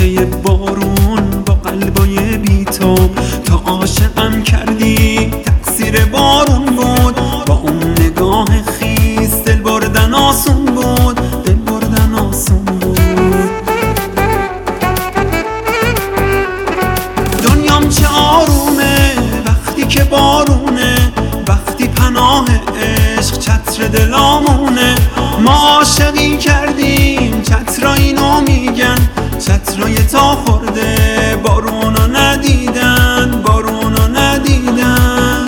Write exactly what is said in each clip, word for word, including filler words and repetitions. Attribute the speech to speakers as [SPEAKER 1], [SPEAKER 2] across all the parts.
[SPEAKER 1] بچه بارون با قلبای بی‌تاب، تا عاشقم کردی تقصیر بارون بود. با اون نگاه خیس دل بردن آسون بود، دل بردن آسون بود. دنیام چه آرومه وقتی که بارونه، وقتی پناه عشق چتر دلامونه. ما عاشقی کردیم چترا اینو میگن، چترای تا خورده بارونو ندیدن، بارونو ندیدن.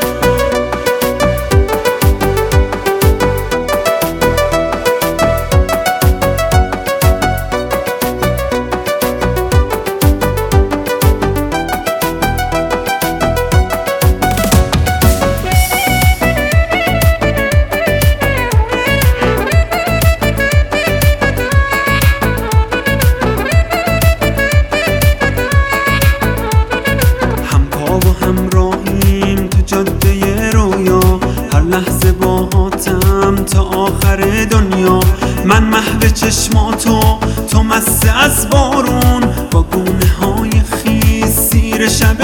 [SPEAKER 1] هر لحظه باهاتم تا آخر دنیا. من محو چشماتو، تو مست از بارون، با گونه های خیس سیر شب